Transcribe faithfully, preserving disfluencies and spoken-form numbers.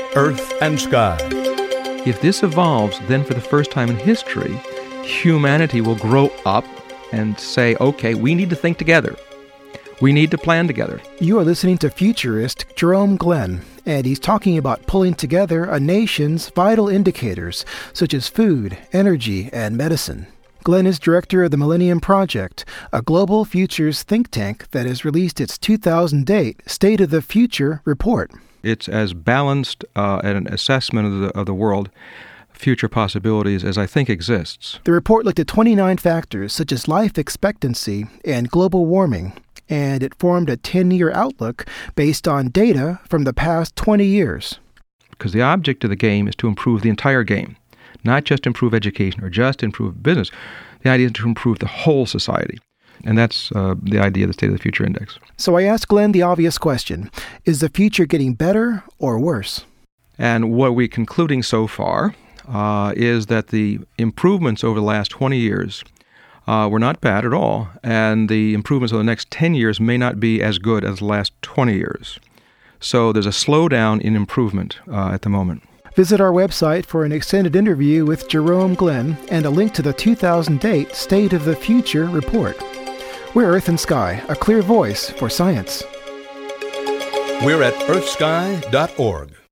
Earth and Sky. If this evolves, then for the first time in history, humanity will grow up and say, okay, we need to think together. We need to plan together. You are listening to futurist Jerome Glenn, and he's talking about pulling together a nation's vital indicators, such as food, energy, and medicine. Glenn is director of the Millennium Project, a global futures think tank that has released its two thousand eight State of the Future report. It's as balanced uh, an assessment of the, of the world, future possibilities, as I think exists. The report looked at twenty-nine factors, such as life expectancy and global warming, and it formed a ten-year outlook based on data from the past twenty years. Because the object of the game is to improve the entire game, not just improve education or just improve business. The idea is to improve the whole society. And that's uh, the idea of the State of the Future Index. So I asked Glenn the obvious question: is the future getting better or worse? And what we're concluding so far uh, is that the improvements over the last twenty years uh, were not bad at all, and the improvements over the next ten years may not be as good as the last twenty years. So there's a slowdown in improvement uh, at the moment. Visit our website for an extended interview with Jerome Glenn and a link to the two thousand eight State of the Future report. We're Earth and Sky, a clear voice for science. We're at earth sky dot org.